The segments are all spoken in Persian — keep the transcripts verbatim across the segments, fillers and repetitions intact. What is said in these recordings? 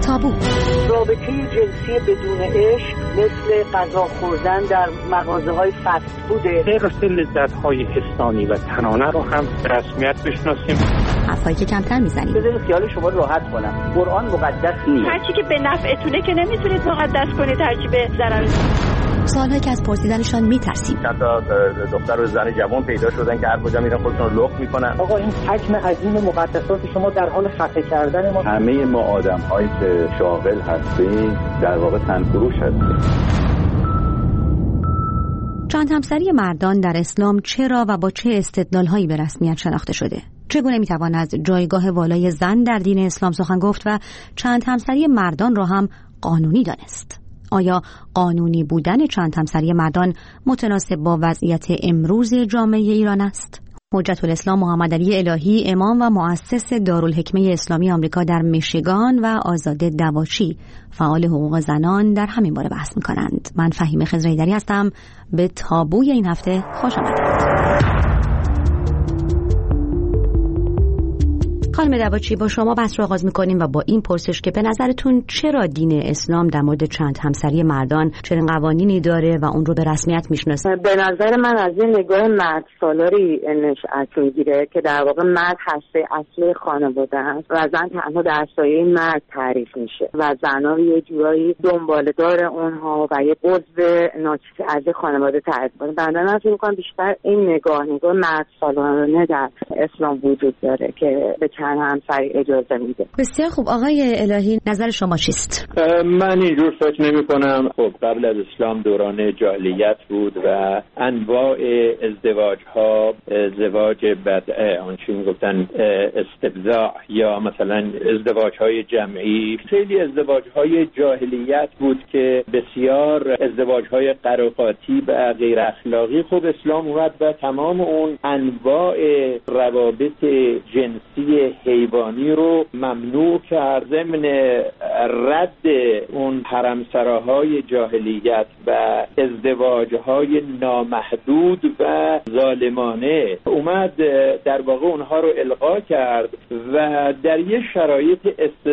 تابو. رابطه جنسی بدون عشق مثل غذا خوردن در مغازه‌های فست فوده. غیر لذت‌های حسانی و تنانه رو هم به رسمیت بشناسیم. حرفایی که کمتر میزنیم. بذارید خیال شما راحت کنم. قرآن مقدس نیست. هرچی که به نفعتونه که نمیتونید مقدس کنید، هرچی به ضرر. سوالایی که از پرسیدنشان میترسیم. چند تا دختر و زن جوان پیدا شدن که هر کجا میرن خودشون رو لخت میکنن. آقا این حجم عظیم مقدسات شما در حال خفه کردن ما. همه ما آدم‌هایی که شاغل هستیم در واقع تنفروش هستیم. چند همسری مردان در اسلام چرا و با چه استدلال‌هایی به رسمیت شناخته شده؟ چگونه میتوان از جایگاه والای زن در دین اسلام سخن گفت و چند همسری مردان را هم قانونی دانست؟ آیا قانونی بودن چند همسری مردان متناسب با وضعیت امروز جامعه ایران است؟ حجت الاسلام محمد علی الهی، امام و مؤسس دارالحکمه اسلامی آمریکا در میشیگان و آزاده دواچی، فعال حقوق زنان، در همین باره بحث می‌کنند. من فهیمه خضرایی‌دری هستم. به تابوی این هفته خوش آمدید. خانم دواچی، با شما بحث رو آغاز می‌کنیم و با این پرسش که به نظرتون چرا دین اسلام در مورد چند همسری مردان چنین قوانینی داره و اون رو به رسمیت میشناسه؟ به نظر من از این نگاه مرد سالاری نشأت میگیره که در واقع مرد هسته اصلی خانواده است و زن تنها در سایه مرد تعریف میشه و زن‌ها یه جورایی دنباله‌دار اونها و یه عضو ناچیز از خانواده تعریف می‌کنه. بنده من فکر می‌کنم بیشتر این نگاه نگاه مرد سالارانه در اسلام وجود داره که به چند همسری اجازه میده. بسیار خوب. آقای الهی، نظر شما چیست؟ من اینجور فکر نمی کنم. خب قبل از اسلام دوران جاهلیت بود و انواع ازدواج ها، ازدواج بدعه، آن چی میگفتن استبضاع یا مثلا ازدواج های جمعی، خیلی ازدواج های جاهلیت بود که بسیار ازدواج های قراقاتی و غیر اخلاقی. خب اسلام اومد و تمام اون انواع روابط جنسی حیوانی رو ممنوع کرد، ضمن رد اون حرمسراهای جاهلیت و ازدواجهای نامحدود و ظالمانه اومد در واقع اونها رو الغا کرد و در یه شرایط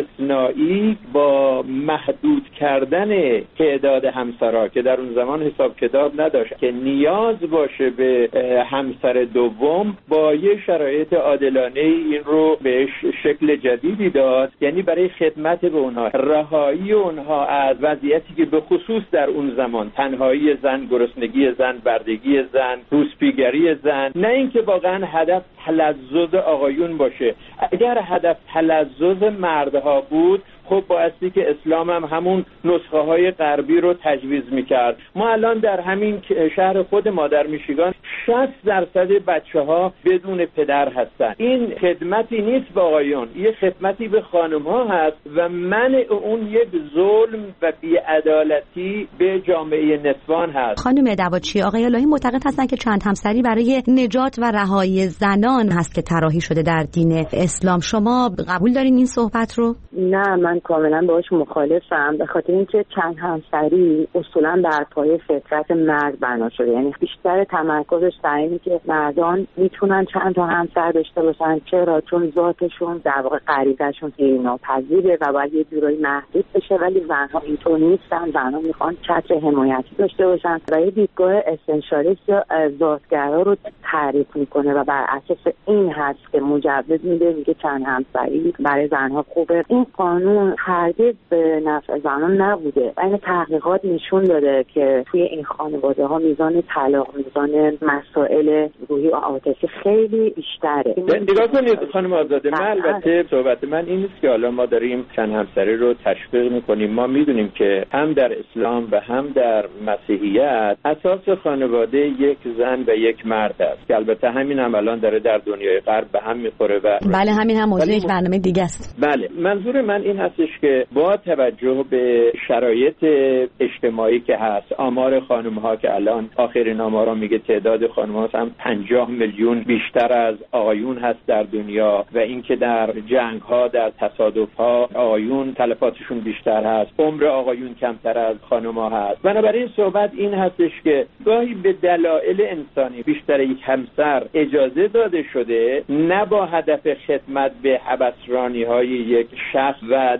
استثنایی با محدود کردن تعداد همسرها که در اون زمان حساب کتاب نداشت که نیاز باشه به همسر دوم، با یه شرایط عادلانه این رو بهش شکل جدیدی داد، یعنی برای خدمت به اونها، رهایی اونها از وضعیتی که به خصوص در اون زمان تنهایی زن، گرسنگی زن، بردگی زن، روسپیگری زن، نه اینکه واقعا هدف تلذذ آقایون باشه. اگر هدف تلذذ مردها بود، خب بایستی که اسلام هم همون نسخه های غربی رو تجویز میکرد. ما الان در همین شهر خود ما در میشیگان شصت درصد بچه ها بدون پدر هستن. این خدمتی نیست به آقایون، یه خدمتی به خانم ها هست و منع اون یک ظلم و بی‌عدالتی به جامعه نسوان هست. خانم دواچی، آقای الهی معتقد هستن که چند همسری برای نجات و رهایی زنان هست که طراحی شده در دین اسلام. شما قبول دارین این صحبت رو؟ نه، من کاملا باهاش مخالفم، به خاطر اینکه چند همسری اصولا بر پایه فطرت مرد بنا شده، یعنی بیشتر تمرکزش بر اینه که مردان میتونن چند تا همسر داشته باشن. چرا؟ چون ذاتشون در واقع غریزه‌شون خیلی ناپذیره و باید یه جورایی محدود بشه، ولی زنها اینطور نیستن. زنها میخوان چتر حمایتی داشته باشن و یه دیدگاه اسنشالیست یا ذاتگرا رو تعریف میکنه و بر اساس این هست که مجوز میده، میگه چند همسری برای زنها خوبه. این قانون هرگز به نفع زنان نبوده و این تحقیقات نشون داده که توی این خانواده ها میزان طلاق، میزان مسائل روحی و عاطفی خیلی بیشتره. نگاه کنید خانم آزاده، من البته صحبت من این نیست که حالا ما داریم چند همسری رو تشویق میکنیم. ما میدونیم که هم در اسلام و هم در مسیحیت اساس خانواده یک زن و یک مرد است که البته همین هم الان داره در دنیای غرب به هم میخوره و بله، همین هم موضوع یک برنامه دیگه است. بله، منظور من این هستش که با توجه به شرایط اجتماعی که هست، آمار خانم ها که الان آخرین آمارا میگه تعداد خانم ها هم پنجاه میلیون بیشتر از آقایون هست در دنیا و اینکه در جنگ ها، در تصادف ها آقایون تلفاتشون بیشتر هست، عمر آقایون کمتر از خانم ها هست. بنابراین صحبت این هستش که گاهی به دلایل انسانی بیشتر یک همسر اجازه داده شده، نه با هدف خدمت به هوسرانی های یک شخص و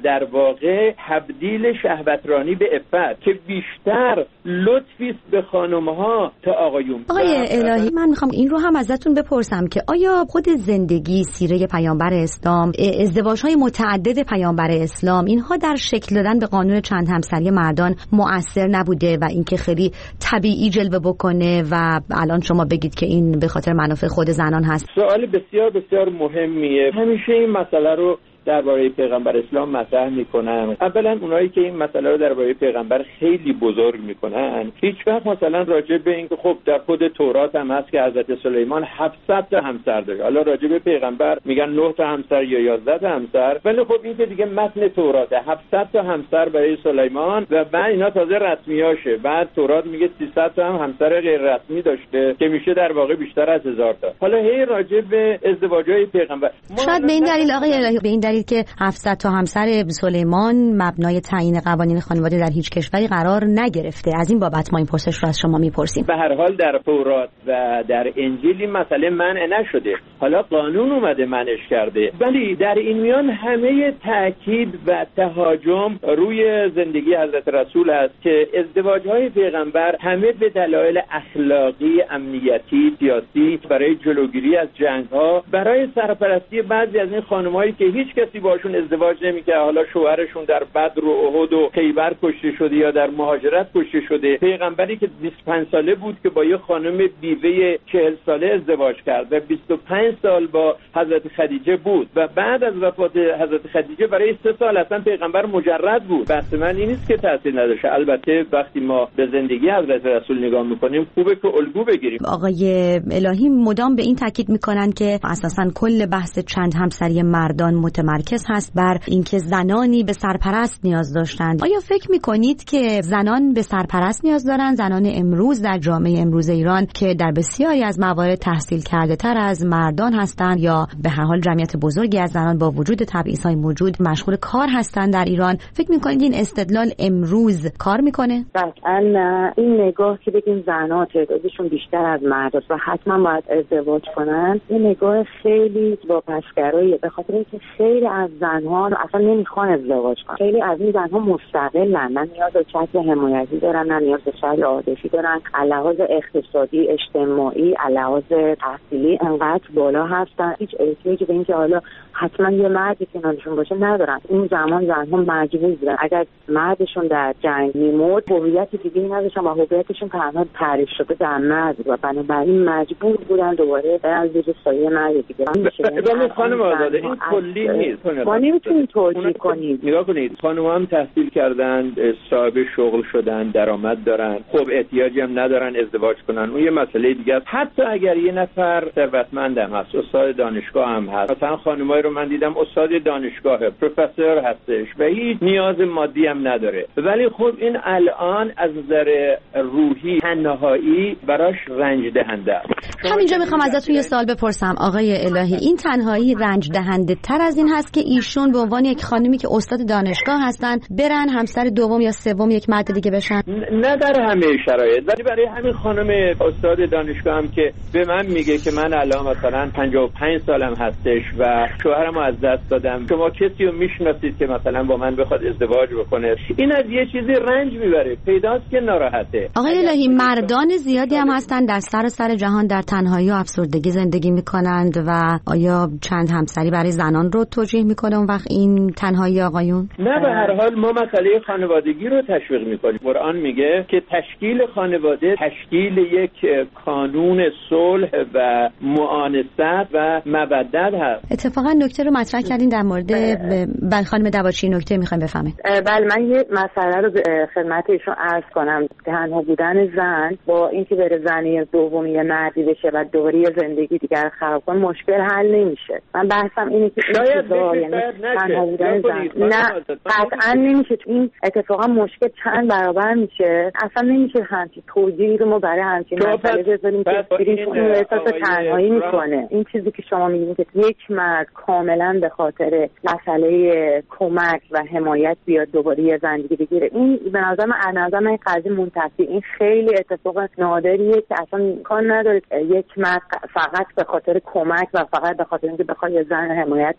در واقع تبدیل شهوترانی به عفت که بیشتر لطفی است به خانم‌ها تا آقایون. آقای الهی، من میخوام این رو هم ازتون بپرسم که آیا خود زندگی، سیره پیامبر اسلام، ازدواج‌های متعدد پیامبر اسلام، اینها در شکل دادن به قانون چند همسری مردان مؤثر نبوده و اینکه خیلی طبیعی جلوه بکنه و الان شما بگید که این به خاطر منافع خود زنان هست؟ سوال بسیار بسیار مهمیه. همیشه این مسئله رو درباره پیغمبر اسلام مطرح میکنن. اولا اونایی که این مسئله رو درباره پیغمبر خیلی بزرگ میکنن هیچ وقت مثلا راجع به اینکه خب در خود تورات هم هست که حضرت سلیمان هفتصد تا همسر داشت، حالا راجع به پیغمبر میگن نه تا همسر یا یازده تا همسر، ولی خب این که دیگه متن توراته، هفتصد تا همسر برای سلیمان و بعد اینا تازه رسمیاشه. بعد تورات میگه سیصد تا هم همسر غیر رسمی داشته که میشه در واقع بیشتر از هزار تا. حالا هی راجع به ازدواج‌های پیغمبر شاید به این دلیل آقای الهی، به این دلیل که هفتصد تا همسر سلیمان مبنای تعیین قوانین خانواده در هیچ کشوری قرار نگرفته. از این بابت ما این پرسش رو از شما میپرسیم. به هر حال در تورات و در انجیل این مسئله منع نشده، حالا قانون اومده منعش کرده، ولی در این میان همه تاکید و تهاجم روی زندگی حضرت رسول است که ازدواج‌های پیغمبر همه به دلایل اخلاقی، امنیتی، سیاسی، برای جلوگیری از جنگ‌ها، برای سرپرستی بعضی از این خانم‌هایی که هیچ کسی باشون ازدواج نمی‌کرد، حالا شوهرشون در بدر و احد و خیبر کشته شده یا در مهاجرت کشته شده. پیغمبری که بیست و پنج ساله بود که با یه خانم بیوه چهل ساله ازدواج کرد و بیست و پنج سال با حضرت خدیجه بود و بعد از وفات حضرت خدیجه برای سه سال اصلا پیغمبر مجرد بود. بحث من این نیست که تاثیر نداشته. البته وقتی ما به زندگی حضرت رسول نگاه می‌کنیم خوبه که الگو بگیریم. آقای الهی مدام به این تاکید می‌کنن که اساساً کل بحث چند همسری مردان متمرکز هست بر اینکه زنانی به سرپرست نیاز داشتند. آیا فکر می‌کنید که زنان به سرپرست نیاز دارند؟ زنان امروز در جامعه امروز ایران که در بسیاری از موارد تحصیل کرده تر از مردان هستند یا به هر حال جمعیت بزرگی از زنان با وجود تبعیض‌های موجود مشغول کار هستند در ایران، فکر می‌کنید این استدلال امروز کار می‌کنه؟ قطعاً نه. این نگاه که بگیم زن‌ها تعدادشون بیشتر از مرداست و حتما باید ازدواج کنن، این نگاه خیلی واپسگراییه، به خاطر اینکه خیلی از زن‌ها اصلا نمیخوان ازدواج کنن. خیلی از این زن‌ها مستقلن، نه نیاز به شکل حمایتی دارن، نه نیاز به شکل عاطفی دارن. لحاظ اقتصادی، اجتماعی، لحاظ تحصیلی انقدر بالا هستن، هیچ احتیاجی به اینکه حالا حتما یه مردی کنارشون باشه ندارن. اون زمان زن‌ها مجبور بودن اگر مردشون در جنگ میمرد هویت دیگه‌ای نداشتن و هویتشون تنها تعریف شده در مرد و بنابراین مجبور بودن دوباره برن زیر سایه مرد دیگه. ولی خانم آزاده این کلی نیست. ما نمیتونیم توجیه کنیم. نگاه کنید، خانم‌ها هم تحصیل کردن، صاحب شغل شدن، درآمد دارن، خب احتیاجی هم ندارن ازدواج کنن. اون یه مسئله دیگه است. حتی اگر یه نفر ثروتمند هم هست، استاد دانشگاه هم هست، مثلا خانمایی رو من دیدم استاد دانشگاهه، پروفسور هستش و هیچ نیاز مادی هم نداره، ولی خب این الان از نظر روحی تنهایی براش رنج دهنده است. همینجا میخوام ازتون یه سوال بپرسم آقای الهی، این تنهایی رنج دهنده تر از این هست که ایشون به عنوان یک خانمی که استاد دانشگاه هستن برن همسر دوم یا سوم یک مرد دیگه بشن؟ نه در همه شرایط، ولی برای همین خانم استاد دانشگاه هم که به من میگه که من الان مثلا پنجاه و پنج سالم هستش و شوهرمو از دست دادم، شما کسی رو میشناسید که مثلا با من بخواد ازدواج بکنه؟ این از یه چیزی رنج میبره، پیداست که ناراحته. آقای الهی، مردان زیادی هم هستن در سر سر جهان در تنهایی و افسردگی زندگی میکنند و آیا چند همسری برای زنان رو توجیه میکنه اون وقت این تنهایی آقایون؟ نه، به هر حال ما مسئله خانوادگی رو تشویق میکنیم. قرآن میگه که تشکیل خانواده تشکیل یک کانون صلح و معانست و مودت هست. اتفاقا نکته رو مطرح کردین در مورد بله خانم دواچی، نکته میخوایم بفهمید. بله، من یه مسئله رو خدمت ایشون عرض کنم. تنها بودن زن با اینکه بره زنی دومی یه مردی بشه و دوباره زندگی دیگر خراب کنه مشکل حل نمیشه. من بحثم اینه که شاید یعنی تنها بودن زن نه قطعا نمیشه. این اتفاقا مشکل چند برابر میشه. اصلا نمیشه همچین توجیهی رو ما برای همچین مسئله بذاریم که این احساس تنهایی میکنه. این چیزی که شما میگید که یک مرد کاملا به خاطر مسئله کمک و حمایت بیاد دوباره یه زندگی بگیره، این به نظر من از نظر من قضیه منتفی، این خیلی اتفاق نادریه که اصلا امکان نداره یک مرد فقط به خاطر کمک و فقط به خاطر اینکه بخواد یه زن حمایت کنه بیاد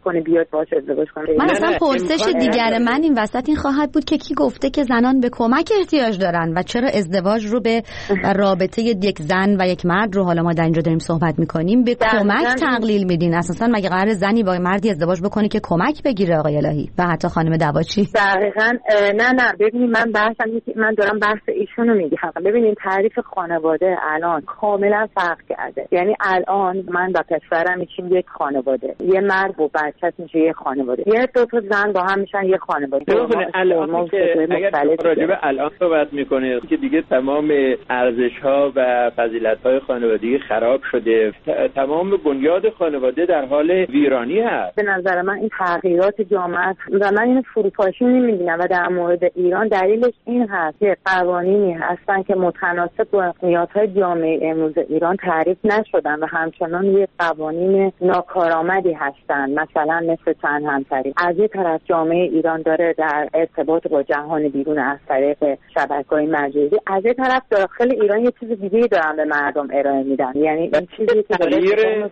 باهاش ازدواج کنه. من اصلا پرسش دیگر من این وسط این خواهد بود که کی گفته که زنان به کمک احتیاج دارن و چرا ازدواج رو به رابطه یک زن و یک مرد رو، حالا ما در اینجا داریم صحبت میکنیم، به کمک تقلیل میدین؟ اساسا مگه قرار زنی با مردی ازدواج بکنه که کمک بگیره آقای الهی و حتی خانم دواچی؟ دقیقاً نه نه ببینید من بحثم من دارم بحث ایشونو میگم. ببینید تعریف خانواده الان کاملا فرق کرده. یعنی الان من با پسرم میشیم یک خانواده، یه مرد و بچه‌ش میشه یک خانواده، یه دو تا زن با هم میشن یک خانواده. الان که اگر راجع به الان صحبت میکنه که دیگه تمام ارزش‌ها و فضیلت‌های خانوادگی خراب شده، تمام بنیاد خانواده در حال ویرانی هست. به نظر من این تغییرات جامعه و من این فروپاشی نمی‌بینم و در مورد ایران دلیلش این هست که قوانینی هستن که متناسب با نیازهای جامعه امروز ایران تعریف نشدن و همچنان یک قوانین ناکارآمدی هستن، مثلا مثل چند همسری. از یه طرف جامعه ایران داره در ارتباط با جهان بیرون از طریق شبکه‌های مجازی، از یه طرف داخل ایران یه چیز دیگه دارن به مردم ارائه میدن. یعنی این چیزی که داره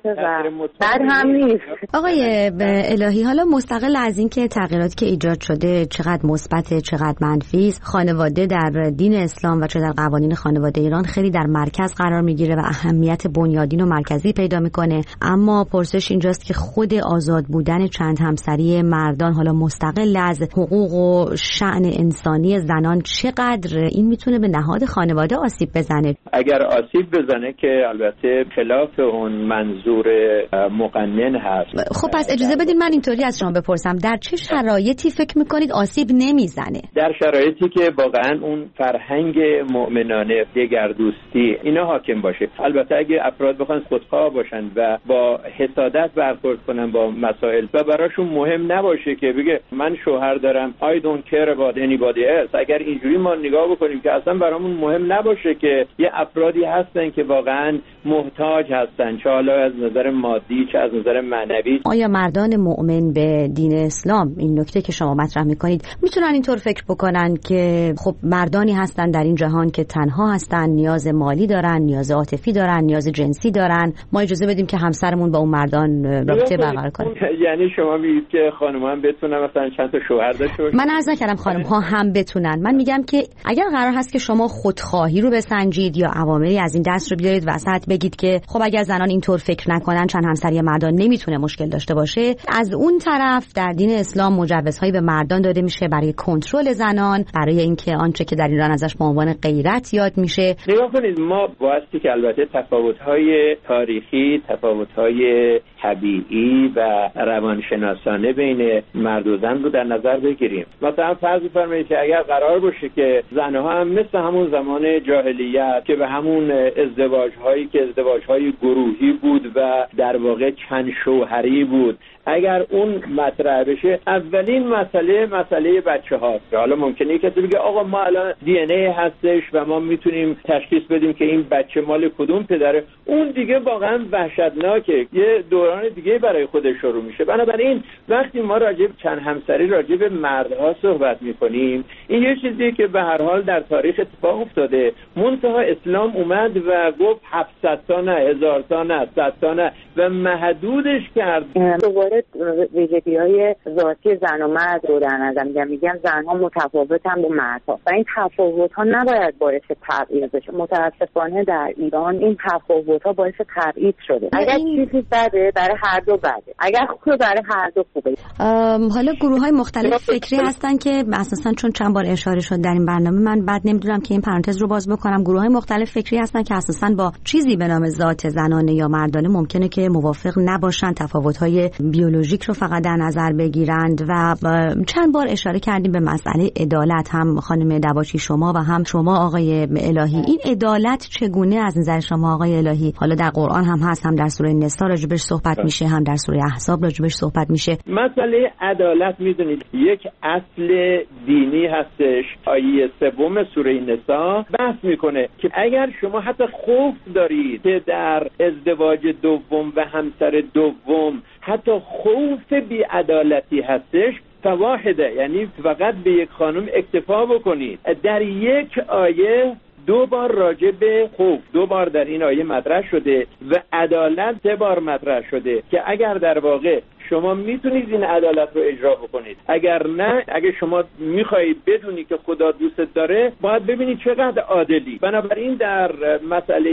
در هم نیست. آقای الهی، حالا مستقل از این که تغییراتی که ایجاد شده چقدر مثبت چقدر منفی است، خانواده در دین اسلام و چه در قوانین خانواده ایران خیلی در مرکز قرار میگیره و اهمیت بنیادین و مرکزی پیدا میکنه. اما پرسش اینجاست که خود آزاد بودن چند همسری مردان، حالا مستقل از حقوق و شأن انسانی زنان، چقدر این میتونه به نهاد خانواده آسیب بزنه؟ اگر آسیب بزنه که البته خلاف اون منظور مقنن هست. خب پس اجازه بدید من اینطوری از شما بپرسم، در چه شرایطی فکر میکنید آسیب نمیزنه؟ در شرایطی که واقعا اون فرهنگ مؤمنانه، دگردوستی اینا حاکم باشه. البته اگه افراد بخوان خودخواه باشن و با حسادت برخورد کنن با مسائل و براشون مهم نباشه که بگه من شوهر دارم I don't care about anybody else، اگر اینجوری ما نگاه بکنیم که اصلا برامون مهم نباشه که یه افرادی هستن که واقعا محتاج هستن، چه حالا از نظر مادی چه از نظر معنوی. آیا مردان مؤمن به دین اسلام، این نکته که شما مطرح میکنید، میتونن اینطور فکر بکنن که خب مردانی هستن در این جهان که تنها هستن، نیاز مالی دارن، نیاز عاطفی دارن، نیاز جنسی دارن، ما اجازه بدیم که همسرمون با اون مردان رابطه برقرار کنه؟ یعنی شما میگید که خانم‌ها هم بتونن مثلا چند تا شوهر داشته باشن؟ من عرض نکردم خانم‌ها هم بتونن، من میگم که اگر قرار هست که شما خودخواهی رو بسنجید یا عواملی از این دست رو بیارید وسط، بگید که خب اگر زنان اینطور فکر نکنن چند همسری مردان نمیتونه مشکل داشته باشه، از اون طرف در دین اسلام مجوزهایی به مردان داده میشه برای کنترل زنان، برای اینکه آنچه که در ایران ازش به عنوان غیرت یاد میشه. نگاه کنید، ما بایستی که البته تفاوت‌های تاریخی، تفاوت‌های طبیعی و روانشناسانه بین مرد و زن رو در نظر بگیریم. مثلا فرض بفرمایید که اگر قرار باشه که زنها هم مثل همون زمان جاهلیت که به همون ازدواج‌هایی که ازدواج‌های گروهی بود و در واقع چند شوهری بود، اگر اون مطرح بشه، اولین مسئله مسئله بچه هاست. حالا ممکنه کسی بگه آقا ما الان دی ان ای هستش و ما میتونیم تشخیص بدیم که این بچه مال کدوم پدره. اون دیگه واقعا وحشتناکه، یه دوران دیگه برای خودش شروع میشه. بنابراین وقتی ما راجع به چند همسری، راجع به مردها صحبت میکنیم، این یه چیزیه که به هر حال در تاریخ اتفاق افتاده. منتها اسلام اومد و گفت هفتصد تا نه، هزار تا نه، صد تا نه و محدودش کرد. دوباره ویژگی‌های ذاتی زن و مرد رو در نظر میگم. میگم زن‌ها متفاوتن با مردها و این تفاوت‌ها نباید باعث تبعیض بشه. متأسفانه در ایران این تفاوت‌ها باعث تبعیض شده. اگر چیزی بده برای هر دو بده، اگر خوبه برای هر دو خوبه. حالا گروه‌های مختلف فکری هستن که اساساً چون چند بار اشاره شد در این برنامه، من بعد نمیدونم که این پرانتز رو باز بکنم. گروه‌های مختلف فکری هستن که اساساً با چیزی به نام ذات زنانه یا مردانه ممکنه که موافق نباشن، تفاوت‌های بیولوژیک رو فقط در نظر بگیرند و چند بار اشاره کردیم به مسئله عدالت، هم خانم دواچی شما و هم شما آقای الهی. این عدالت چگونه از نظر شما آقای الهی؟ حالا در قرآن هم هست، هم در سوره نساء راجبش صحبت میشه، هم در سوره احزاب راجبش صحبت میشه. مسئله عدالت میدونید یک اصل دینی هستش. آیه سوم سوره نساء بحث میکنه که اگر شما حتی خوف دارید که در ازدواج دوم و همسر دوم حتی خوف بی‌عدالتی هستش، فواحده، یعنی فقط به یک خانم اکتفا بکنید. در یک آیه دو بار راجع به خوف، دو بار در این آیه مطرح شده و عدالت سه بار مطرح شده که اگر در واقع شما میتونید این عدالت رو اجرا بکنید. اگر نه، اگه شما میخواهید بدونی که خدا دوستت داره، باید ببینید چقدر عادلی. بنابراین در مسئله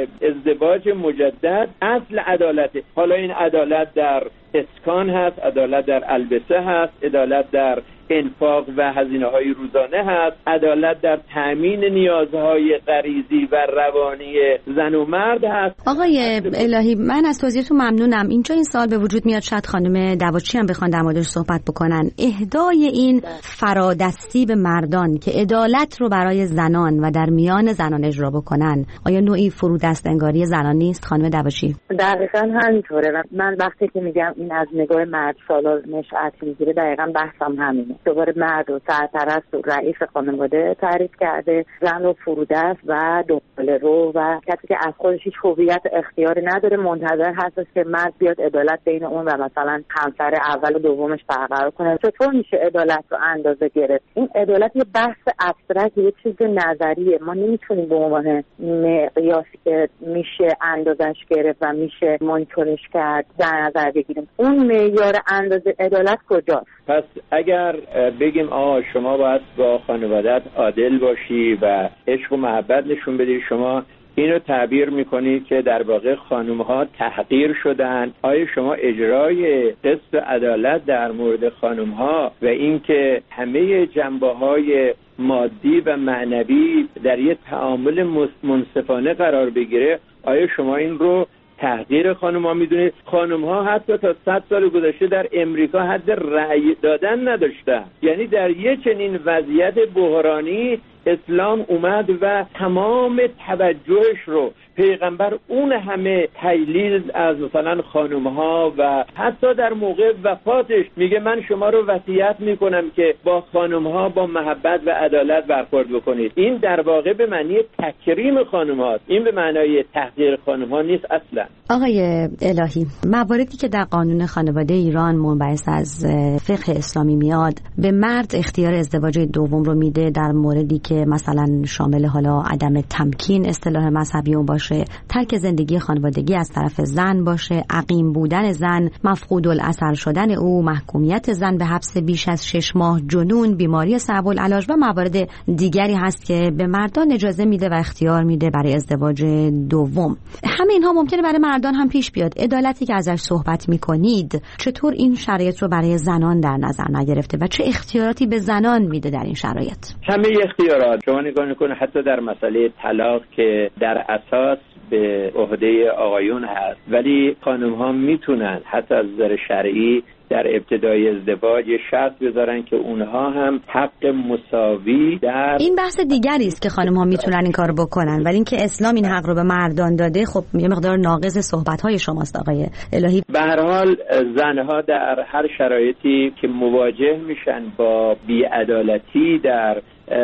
ازدواج مجدد اصل عدالته. حالا این عدالت در اسکان هست، عدالت در البسه هست، عدالت در انفاق و هزینه‌های روزانه هست، عدالت در تامین نیازهای غریزی و روانی زن و مرد هست. آقای الهی، من از توضیحتون ممنونم. اینجا این سوال به وجود میاد، شاید خانم دواچی هم بخوان در موردش صحبت بکنن. اهدای این فرادستی به مردان که عدالت رو برای زنان و در میان زنان اجرا بکنن، آیا نوعی فرودست انگاری زنان نیست خانم دواچی؟ دقیقاً همینطوره. و من وقتی که میگم این از نگاه مرد سالار نشأت میگیره، دقیقاً بحثم همینه. دوباره مرد و سرپرست و رئیس خانواده تعریف کرده، زن رو فرودست و دنباله رو و کسی که از خودش هیچ هویت اختیاری نداره، منتظر هست که مرد بیاد عدالت بین اون و مثلا همسر اول و دومش برقرار کنه. چطور میشه عدالت رو اندازه گرفت؟ این عدالت یه بحث ابسترکت، یه چیز نظریه. ما نمیتونیم به عنوان مقیاسی که میشه اندازش گرفت و میشه مانیتورش کرد در نظر بگیریم. اون معیار اندازه عدالت کجاست؟ پس اگر بگیم آه شما باید با خانوادت عادل باشی و عشق و محبت نشون بدی، شما اینو تعبیر میکنید که در واقع خانم‌ها تحقیر شدن. آیا شما اجرای قسط و عدالت در مورد خانم‌ها و اینکه همه جنبه‌های مادی و معنوی در یک تعامل منصفانه قرار بگیره، آیا شما این رو تحقیر خانم‌ها میدونید؟ خانم‌ها حتی تا صد سال گذشته در امریکا حد رأی دادن نداشتن. یعنی در یک چنین وضعیت بحرانی اسلام اومد و تمام توجهش رو پیغمبر اون همه تجلیل از مثلا خانم‌ها و حتی در موقع وفاتش میگه من شما رو وصیت میکنم که با خانم‌ها با محبت و عدالت برخورد بکنید. این در واقع به معنی تکریم خانم‌هاست، این به معنای تحقیر خانم‌ها نیست اصلا. آقای الهی، مواردی که در قانون خانواده ایران منبعث از فقه اسلامی میاد، به مرد اختیار ازدواج دوم رو میده در موردی که مثلا شامل حالا عدم تمکین اصطلاح مذهبی اون باشه، ترک زندگی خانوادگی از طرف زن باشه، عقیم بودن زن، مفقود الاثر شدن او، محکومیت زن به حبس بیش از شش ماه، جنون، بیماری صعب العلاج و موارد دیگری هست که به مردان اجازه میده و اختیار میده برای ازدواج دوم. همه اینها ممکنه برای مردان هم پیش بیاد. عدالتی که ازش صحبت میکنید، چطور این شرایط رو برای زنان در نظر نگرفته و چه اختیاراتی به زنان میده در این شرایط؟ همه اختیارات. شما نگاه کنید حتی در مسئله طلاق که در اساس به عهده آقایون هست، ولی خانم ها میتونن حتی از نظر شرعی در ابتدای ازدواج شرط بذارن که اونها هم حق مساوی در این بحث دیگری است که خانم ها میتونن این کارو بکنن، ولی اینکه اسلام این حق رو به مردان داده، خب یه مقدار ناقض صحبت های شماست آقای الهی. به هر حال زنها در هر شرایطی که مواجه میشن با بی‌عدالتی در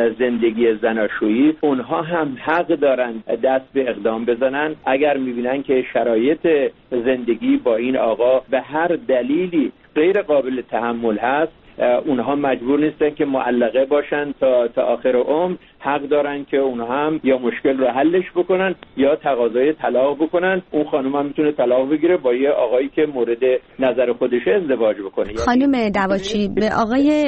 زندگی زناشویی، اونها هم حق دارن دست به اقدام بزنن اگر میبینن که شرایط زندگی با این آقا به هر دلیلی غیر قابل تحمل هست. اونها مجبور نیستن که معلقه باشن تا تا آخر عمر. حق دارن که اونها هم یا مشکل رو حلش بکنن یا تقاضای طلاق بکنن. اون خانم هم میتونه طلاق بگیره با یه آقایی که مورد نظر خودش ازدواج بکنه. خانم دواچی، به آقای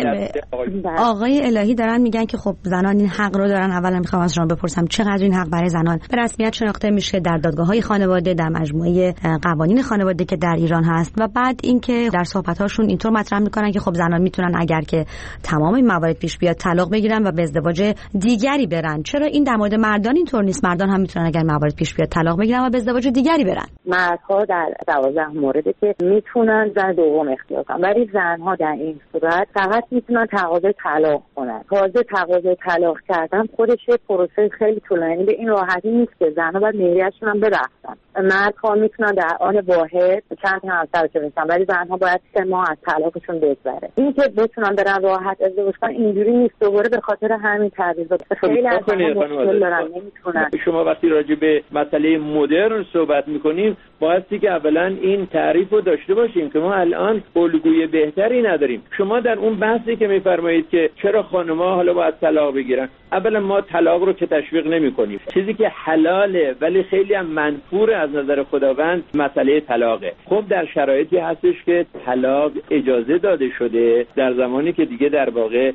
آقای الهی دارن میگن که خب زنان این حق رو دارن. اولا میخوام از شما بپرسم چقدر این حق برای زنان به رسمیت شناخته میشه در دادگاه‌های خانواده، در مجموعه قوانین خانواده که در ایران هست، و بعد اینکه در صحبت‌هاشون اینطور مطرح میکنن که خب زنان میتونن اگر که تمام این موارد پیش بیاد طلاق بگیرن و به ازدواج دیگری برن. چرا این در مورد مردان اینطور نیست؟ مردان هم میتونن اگر موارد پیش بیاد طلاق بگیرن و به ازدواج دیگری برن. مردها در دوازده مورد که میتونن زن دوم اختیار کنن، ولی زنها در این صورت فقط میتونن تقاضای طلاق کنن. تازه تقاضای طلاق کردن خودش یه پروسه خیلی طولانی، به این راحتی نیست که زنها باید مهریه‌شون هم ببخشن. مردها میتونن در آن واحد چند تا همسر بشن، ولی زنها باید سه ماه از طلاقشون بگذره. این که بتونن برن راحت ازدواج کنن اینجوری نیست. دوباره به خاطر همین تعویضات خیلی از مشکل دارن، نمیتونن. شما وقتی راجع به مسئله مدرن صحبت میکنیم بایستی که اولا این تعریف رو داشته باشیم که ما الان الگوی بهتری نداریم. شما در اون بحثی که میفرمایید که چرا خانم خانم‌ها حالا باید طلاق بگیرن. اولا ما طلاق رو که تشویق نمی‌کنیم. چیزی که حلاله ولی خیلی هم منفور از نظر خداوند مسئله طلاقه. خب در شرایطی هستش که طلاق اجازه داده شده در زمانی که دیگه در واقع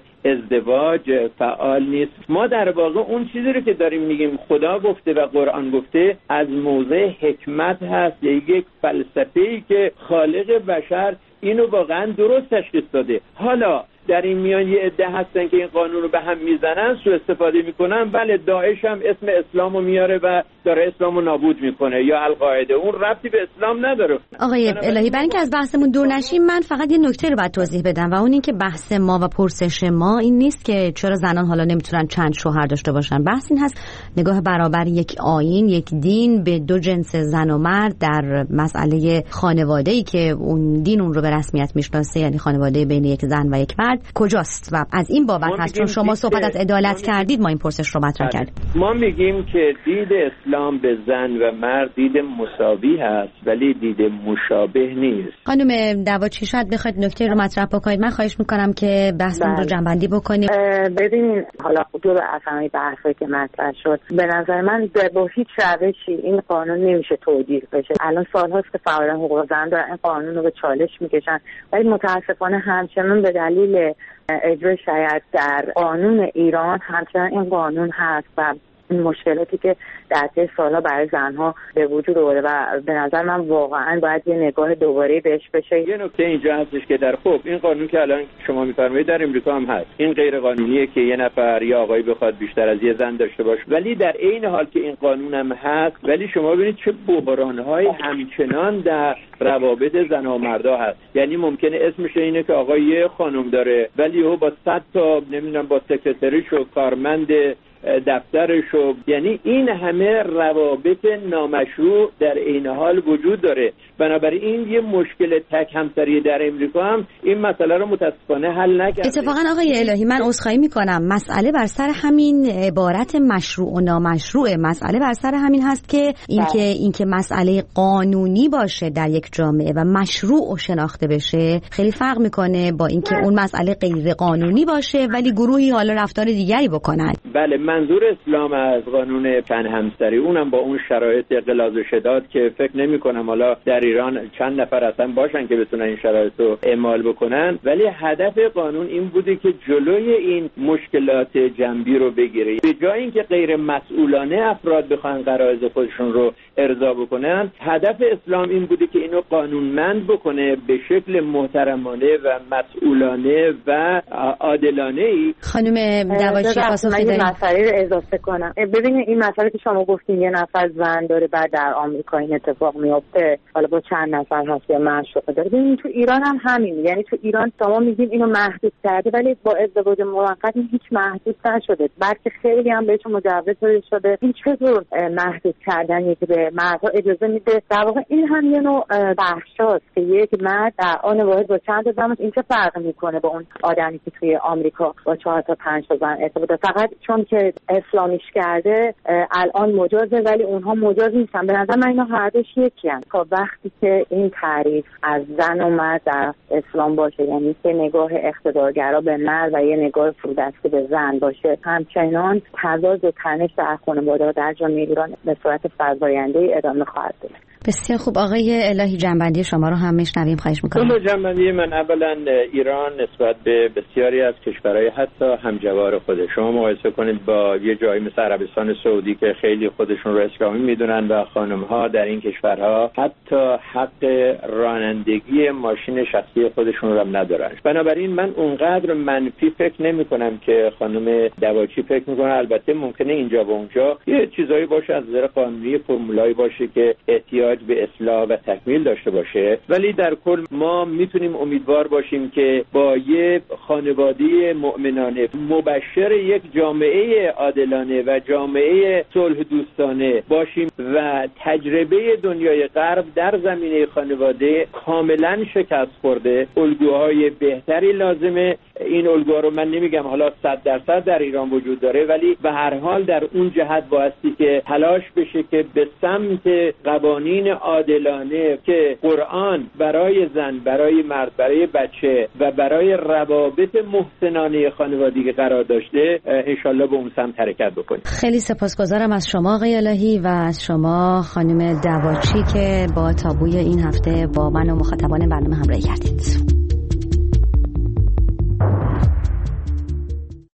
ازدواج فعال نیست. ما در واقع اون چیزی رو که داریم میگیم خدا گفته و قرآن گفته از موضع حکمت هست، یک فلسفه‌ای که خالق بشر اینو واقعا درست تشخیص داده. حالا در این میان یه عده هستن که این قانون رو به هم میزنن، سوء استفاده میکنن. بله داعش هم اسم اسلامو میاره و داره اسلامو نابود میکنه، یا القاعده، اون ربطی به اسلام نداره. آقای الهی، برای اینکه از بحثمون دور نشیم من فقط یه نکته رو باید توضیح بدم و اون این که بحث ما و پرسش ما این نیست که چرا زنان حالا نمیتونن چند شوهر داشته باشن. بحث این هست نگاه برابر یک آیین، یک دین به دو جنس زن و مرد در مسئله خانواده‌ای که اون دین اون رو به رسمیت میشناسه، یعنی خانواده بین یک زن و یک مرد، کجاست و از این بابت هست. چون شما صحبت از عدالت کردید ما این پرسش رو مطرح کردیم. ما میگیم که دید اسلام به زن و مرد دید مساوی هست ولی دید مشابه نیست. خانم دواچی شاید بخواید نکته رو مطرح بکنید، من خواهش میکنم که بحثمون رو جنبندی بکنیم. ببینید حالا دو به اسامی بحثی که مطرح شد، به نظر من با هیچ روشی این قانون نمیشه توجیه بشه. الان سال‌هاست که فعالان حقوق زن دارن این قانون رو به چالش میکشن ولی متاسفانه همچنان به دلیل اجرای شاید در قانون ایران همچنان این قانون هست و این مشکلاتی که در طی سالها برای زنها به وجود آورده و به نظر من واقعا باید یه نگاه دوباره بهش بشه. یه نکته اینجا هستش که در خب این قانون که الان شما می‌فرمایید در امریکا هم هست، این غیر قانونیه که یه نفر یا آقایی بخواد بیشتر از یه زن داشته باشه، ولی در عین حال که این قانون هم هست ولی شما ببینید چه بحران‌های همچنان در روابط زن و مردا هست. یعنی ممکنه اسمش اینه که آقا یه خانم داره ولی او با صد تا نمیدونم با سکرتریش و کارمند دفترش و یعنی این همه روابط نامشروع در این حال وجود داره. بنابراین یه مشکل تک همسری در امریکا هم این مسئله رو متاسفانه حل نکرده. اتفاقا آقای الهی من عذرخواهی میکنم، مسئله بر سر همین عبارت مشروع و نامشروع، مسئله بر سر همین هست که اینکه اینکه مسئله قانونی باشه در یک جامعه و مشروع شناخته بشه خیلی فرق میکنه با اینکه اون مسئله غیر قانونی باشه ولی گروهی حالا رفتار دیگری بکنن. بله منظور اسلام از قانون چند همسری اونم با اون شرایط غلاظ و شداد که فکر نمی کنم حالا در ایران چند نفر اصلا باشن که بتونن این شرایط رو اعمال بکنن، ولی هدف قانون این بوده که جلوی این مشکلات جنبی رو بگیره. به جای اینکه غیر مسئولانه افراد بخوان غرایز خودشون رو ارضا بکنن، هدف اسلام این بوده که اینو قانونمند بکنه به شکل محترمانه و مسئولانه و عادلانه ای. خانم دواچی پاسخی دارید؟ مسئله رو اضافه کنم. ببینید این مسئله که شما گفتین یه نفر زن داره بعد در آمریکا این اتفاق میفته، حالا با چند نفر هست یا معشوقه داره. ببینید تو ایران هم همین، یعنی تو ایران شما میگین اینو محدود کرده ولی با ازدواج موقت این هیچ محدود نشده، بلکه خیلی هم بهش مجوز داده شده. این چطور محدود کردنی که به مردها اجازه میده؟ در واقع این هم یه نوع بحثاست که یک مرد در آن واحد با چند تا زن این چه فرق میکنه با اون آدمی که توی آمریکا با چهار تا پنج تا زن ارتباط. فقط چون که اسلامیش کرده الان مجازه ولی اونها مجاز نیستن. به نظر من اینا هر دوش یکی هستن. تا وقتی که این تعریف از زن و مرد در اسلام باشه، یعنی که نگاه اقتدارگرا به مرد و یه نگاه فرودستی به زن باشه، همچنان تضاد و تنش در خانواده در جامعه ایران به صورت فزاینده ادامه خواهد داشت. بسیار خوب. آقای الهی جنبندی شما رو هم میشنویم، خواهش میکنم. کل جنبندی من اولا ایران نسبت به بسیاری از کشورهای حتی همجوار خود شما مقایسه کنید با یه جایی مثل عربستان سعودی که خیلی خودشون رو اسلامی میدونن و خانم‌ها در این کشورها حتی حق رانندگی ماشین شخصی خودشون رو هم ندارن. بنابراین من اونقدر منفی فکر نمی‌کنم که خانم دواچی فکر می‌کنه. البته ممکنه اینجا و اونجا یه چیزایی باشه از نظر قانونی، فرمولایی باشه که احتیاج به اصلاح و تکمیل داشته باشه، ولی در کل ما میتونیم امیدوار باشیم که با یه خانواده مؤمنانه مبشر یک جامعه عادلانه و جامعه صلح دوستانه باشیم و تجربه دنیای غرب در زمینه خانواده کاملا شکست خورده. الگوهای بهتری لازمه این الگوها رو من نمیگم حالا صد درصد در ایران وجود داره، ولی به هر حال در اون جهت بایستی که تلاش بشه که به سمت قوانین عادلانه که قرآن برای زن، برای مرد، برای بچه و برای روابط محسنانه خانوادگی قرار داشته انشالله به اون سمت حرکت بکنیم. خیلی سپاسگزارم از شما آقای الهی و از شما خانم دواچی که با تابوی این هفته با من و مخاطبان برنامه همراهی کردید.